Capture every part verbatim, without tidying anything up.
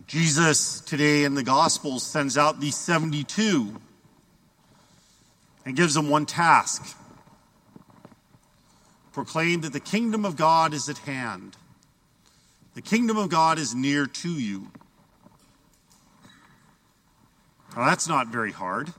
Jesus today in the Gospels sends out these seventy-two and gives them one task. Proclaim that the kingdom of God is at hand. The kingdom of God is near to you. Now, that's not very hard.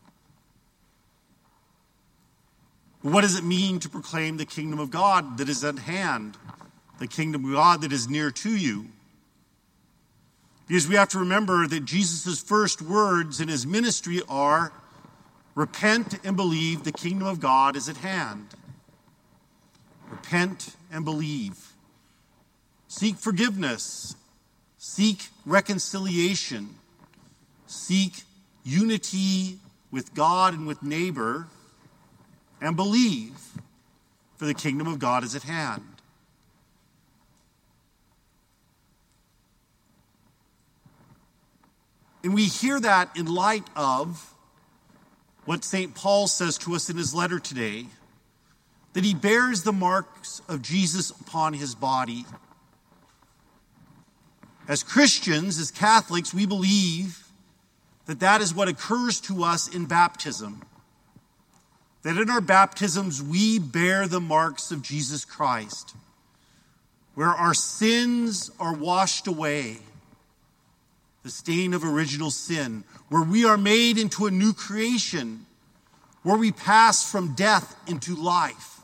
But what does it mean to proclaim the kingdom of God that is at hand? The kingdom of God that is near to you? Because we have to remember that Jesus' first words in his ministry are, repent and believe the kingdom of God is at hand. Repent and believe. Seek forgiveness. Seek reconciliation. Seek unity with God and with neighbor. And believe, for the kingdom of God is at hand. And we hear that in light of what Saint Paul says to us in his letter today, that he bears the marks of Jesus upon his body. As Christians, as Catholics, we believe that that is what occurs to us in baptism. That in our baptisms we bear the marks of Jesus Christ, where our sins are washed away, the stain of original sin, where we are made into a new creation, where we pass from death into life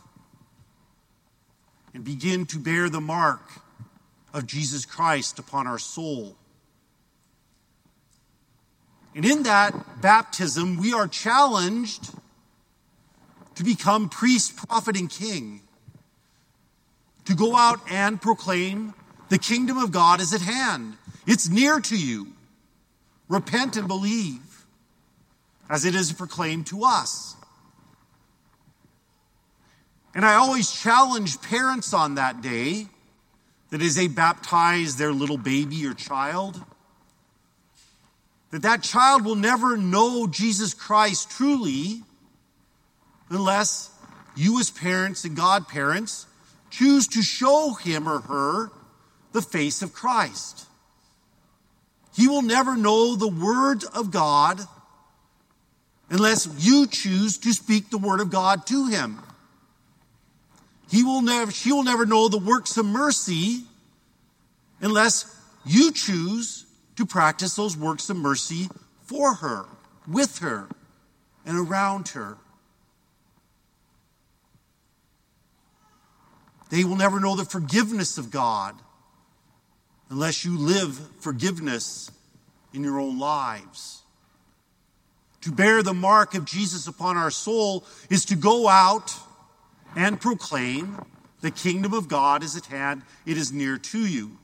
and begin to bear the mark of Jesus Christ upon our soul. And in that baptism, we are challenged to become priest, prophet, and king, to go out and proclaim the kingdom of God is at hand. It's near to you. Repent and believe, as it is proclaimed to us. And I always challenge parents on that day, that as they baptize their little baby or child, that that child will never know Jesus Christ truly unless you as parents and godparents choose to show him or her the face of Christ. He will never know the word of God unless you choose to speak the word of God to him. He will never, she will never know the works of mercy unless you choose to practice those works of mercy for her, with her, and around her. They will never know the forgiveness of God unless you live forgiveness in your own lives. To bear the mark of Jesus upon our soul is to go out and proclaim the kingdom of God is at hand. It is near to you.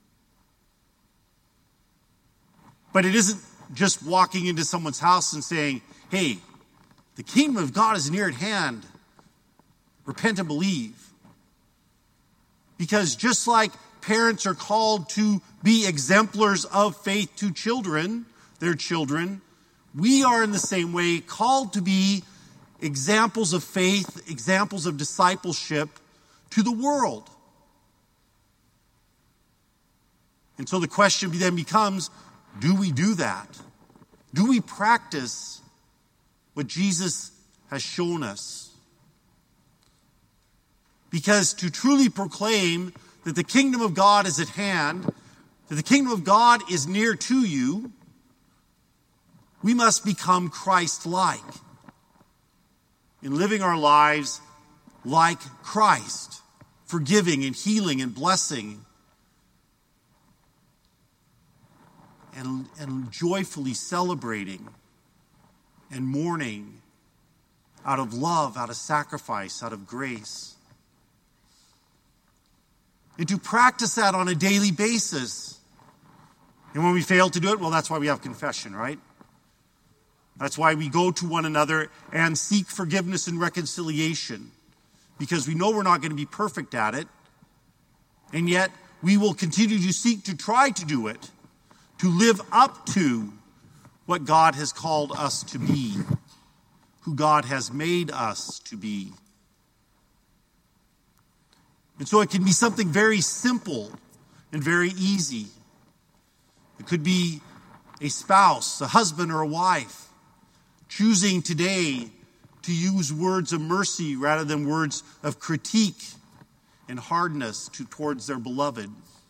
But it isn't just walking into someone's house and saying, hey, the kingdom of God is near at hand. Repent and believe. Because just like parents are called to be exemplars of faith to children, their children, we are in the same way called to be examples of faith, examples of discipleship to the world. And so the question then becomes, do we do that? Do we practice what Jesus has shown us? Because to truly proclaim that the kingdom of God is at hand, that the kingdom of God is near to you, we must become Christ-like in living our lives like Christ, forgiving and healing and blessing, and, and joyfully celebrating and mourning out of love, out of sacrifice, out of grace. And to practice that on a daily basis. And when we fail to do it, well, that's why we have confession, right? That's why we go to one another and seek forgiveness and reconciliation. Because we know we're not going to be perfect at it. And yet, we will continue to seek to try to do it. To live up to what God has called us to be. Who God has made us to be. And so it can be something very simple and very easy. It could be a spouse, a husband or a wife, choosing today to use words of mercy rather than words of critique and hardness to, towards their beloved.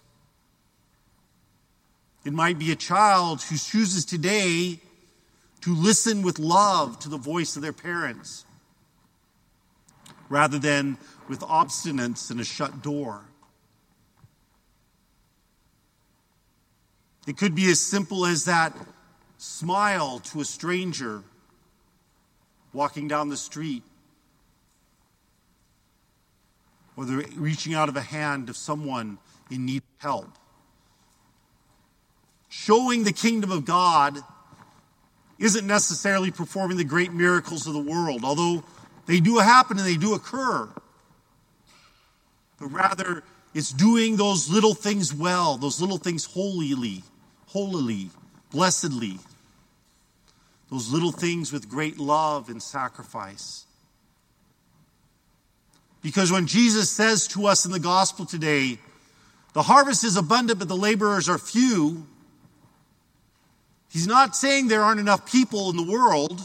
It might be a child who chooses today to listen with love to the voice of their parents rather than with obstinance and a shut door. It could be as simple as that smile to a stranger walking down the street, or the reaching out of a hand of someone in need of help. Showing the kingdom of God isn't necessarily performing the great miracles of the world, although they do happen and they do occur. But rather, it's doing those little things well, those little things holily, holily, blessedly. Those little things with great love and sacrifice. Because when Jesus says to us in the gospel today, the harvest is abundant, but the laborers are few, he's not saying there aren't enough people in the world.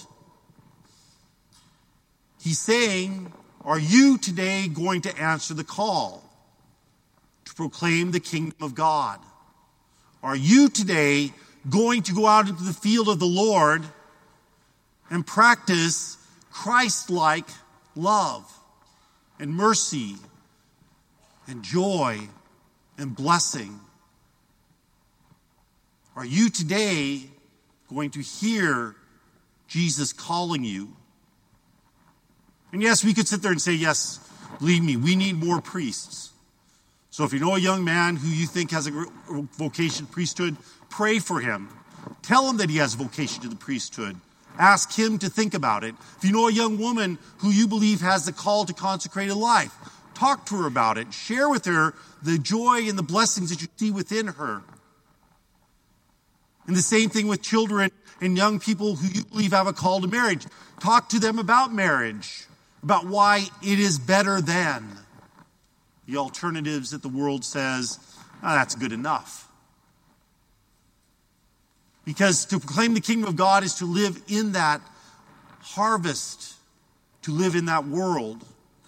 He's saying, are you today going to answer the call to proclaim the kingdom of God? Are you today going to go out into the field of the Lord and practice Christ-like love and mercy and joy and blessing? Are you today going to hear Jesus calling you? And yes, we could sit there and say, yes, believe me, we need more priests. So if you know a young man who you think has a vocation to priesthood, pray for him. Tell him that he has a vocation to the priesthood. Ask him to think about it. If you know a young woman who you believe has the call to consecrated life, talk to her about it. Share with her the joy and the blessings that you see within her. And the same thing with children and young people who you believe have a call to marriage. Talk to them about marriage, about why it is better than the alternatives that the world says, oh, that's good enough. Because to proclaim the kingdom of God is to live in that harvest, to live in that world.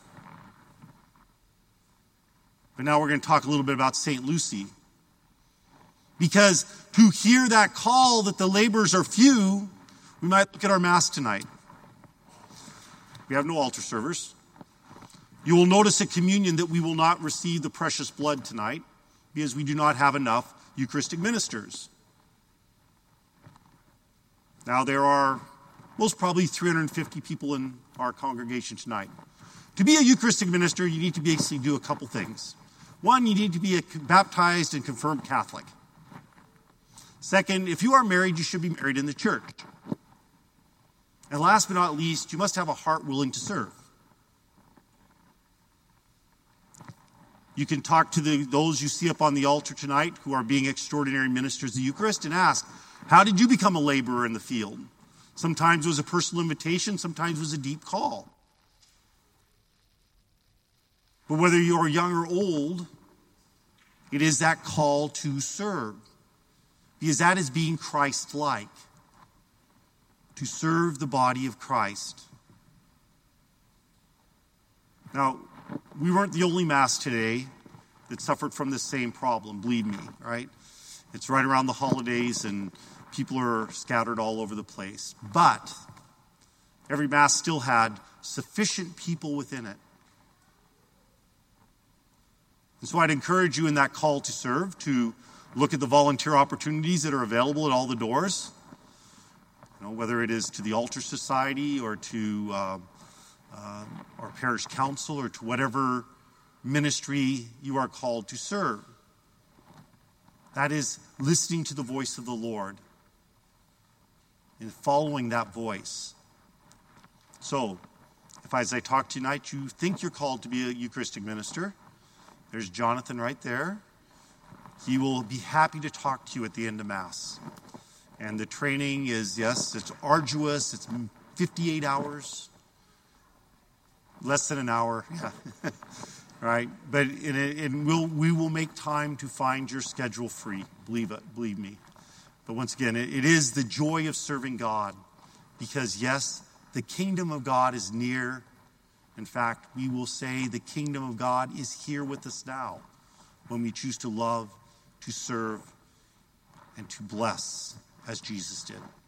But now we're going to talk a little bit about Saint Lucy. Because to hear that call that the laborers are few, we might look at our Mass tonight. We have no altar servers. You will notice at communion that we will not receive the precious blood tonight because we do not have enough Eucharistic ministers. Now there are most probably three hundred fifty people in our congregation tonight. To be a Eucharistic minister, you need to basically do a couple things. One, you need to be a baptized and confirmed Catholic. Second, if you are married, you should be married in the church. And last but not least, you must have a heart willing to serve. You can talk to the, those you see up on the altar tonight who are being extraordinary ministers of the Eucharist and ask, how did you become a laborer in the field? Sometimes it was a personal invitation, sometimes it was a deep call. But whether you are young or old, it is that call to serve. Because that is being Christ-like. To serve the body of Christ. Now, we weren't the only Mass today that suffered from this same problem, believe me, right? It's right around the holidays and people are scattered all over the place. But every Mass still had sufficient people within it. And so I'd encourage you in that call to serve to look at the volunteer opportunities that are available at all the doors. You know, whether it is to the Altar Society or to uh, uh, our parish council or to whatever ministry you are called to serve. That is listening to the voice of the Lord and following that voice. So, if as I talk tonight, you think you're called to be a Eucharistic minister, there's Jonathan right there. He will be happy to talk to you at the end of Mass. And the training is, yes, it's arduous. It's fifty-eight hours. Less than an hour. Yeah. Right? But it, it will, we will make time to find your schedule free. Believe it. Believe me. But once again, it, it is the joy of serving God because, yes, the kingdom of God is near. In fact, we will say the kingdom of God is here with us now when we choose to love, to serve, and to bless as Jesus did.